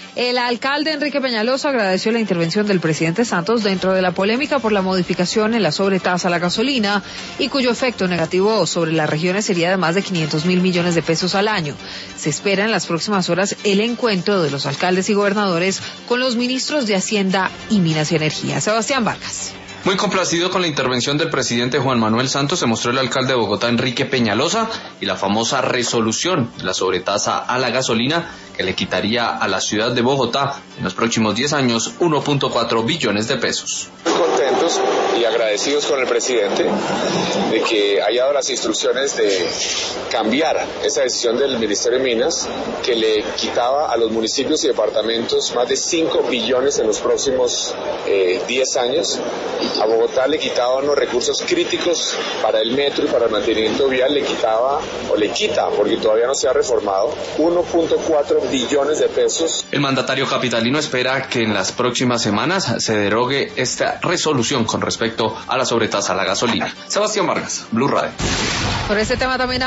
El alcalde Enrique Peñalosa agradeció la intervención del presidente Santos dentro de la polémica por la modificación en la sobretasa a la gasolina y cuyo efecto negativo sobre las regiones sería de más de 500.000 millones de pesos al año. Se espera en las próximas horas el encuentro de los alcaldes y gobernadores con los ministros de Hacienda y Minas y Energía. Sebastián Vargas. Muy complacido con la intervención del presidente Juan Manuel Santos se mostró el alcalde de Bogotá, Enrique Peñalosa, y la famosa resolución de la sobretasa a la gasolina que le quitaría a la ciudad de Bogotá en los próximos 10 años 1.4 billones de pesos. Muy contentos y agradecidos con el presidente de que haya dado las instrucciones de cambiar esa decisión del Ministerio de Minas que le quitaba a los municipios y departamentos más de 5 billones en los próximos 10 años. A Bogotá le quitaba unos recursos críticos para el metro y para el mantenimiento vial, le quita, porque todavía no se ha reformado, 1.4 billones de pesos. El mandatario capitalino espera que en las próximas semanas se derogue esta resolución con respecto a la sobretasa a la gasolina. Sebastián Vargas, Blue Radio. Por este tema también